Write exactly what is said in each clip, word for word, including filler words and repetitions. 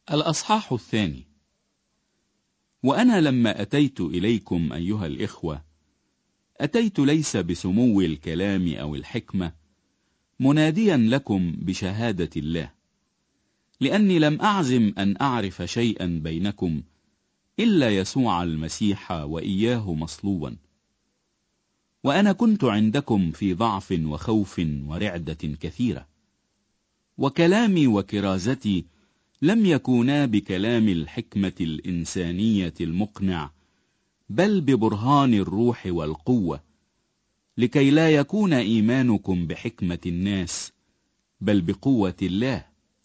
الأصحاح الثاني. وأنا لما أتيت إليكم أيها الإخوة أتيت ليس بسمو الكلام أو الحكمة، مناديا لكم بشهادة الله، لأني لم أعزم أن أعرف شيئا بينكم إلا يسوع المسيح وإياه مصلوبا. وأنا كنت عندكم في ضعف وخوف ورعدة كثيرة، وكلامي وكرازتي لم يكونا بكلام الحكمة الإنسانية المقنع، بل ببرهان الروح والقوة، لكي لا يكون إيمانكم بحكمة الناس بل بقوة الله.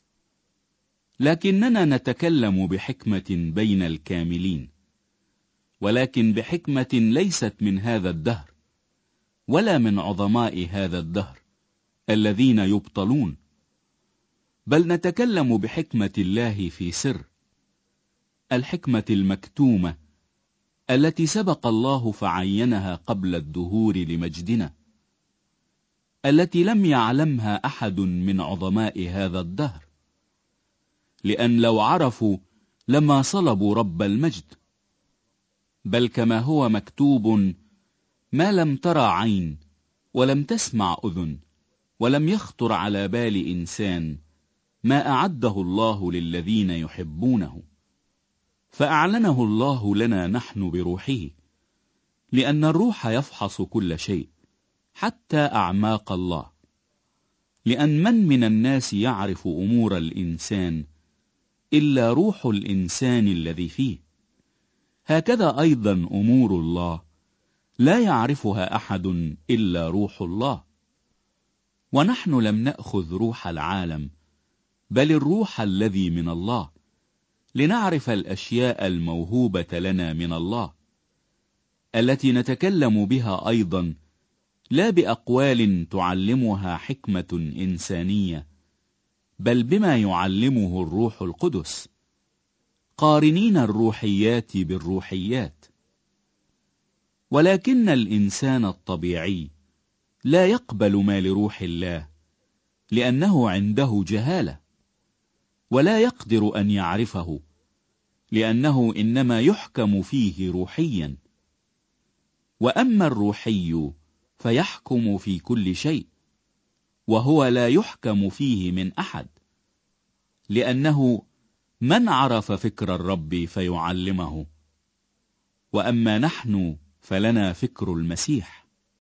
لكننا نتكلم بحكمة بين الكاملين، ولكن بحكمة ليست من هذا الدهر ولا من عظماء هذا الدهر الذين يبطلون، بل نتكلم بحكمة الله في سر، الحكمة المكتومة التي سبق الله فعينها قبل الدهور لمجدنا، التي لم يعلمها أحد من عظماء هذا الدهر، لأن لو عرفوا لما صلبوا رب المجد. بل كما هو مكتوب: ما لم ترى عين ولم تسمع أذن ولم يخطر على بال إنسان، ما أعده الله للذين يحبونه. فأعلنه الله لنا نحن بروحه، لأن الروح يفحص كل شيء حتى أعماق الله، لأن من من الناس يعرف أمور الإنسان إلا روح الإنسان الذي فيه. هكذا أيضا أمور الله لا يعرفها أحد إلا روح الله. ونحن لم نأخذ روح العالم، بل الروح الذي من الله، لنعرف الأشياء الموهوبة لنا من الله، التي نتكلم بها أيضا، لا بأقوال تعلمها حكمة إنسانية، بل بما يعلمه الروح القدس، قارنين الروحيات بالروحيات. ولكن الإنسان الطبيعي لا يقبل ما لروح الله، لأنه عنده جهالة، ولا يقدر أن يعرفه، لأنه إنما يحكم فيه روحيا. وأما الروحي فيحكم في كل شيء، وهو لا يحكم فيه من أحد، لأنه من عرف فكر الرب فيعلمه. وأما نحن فلنا فكر المسيح.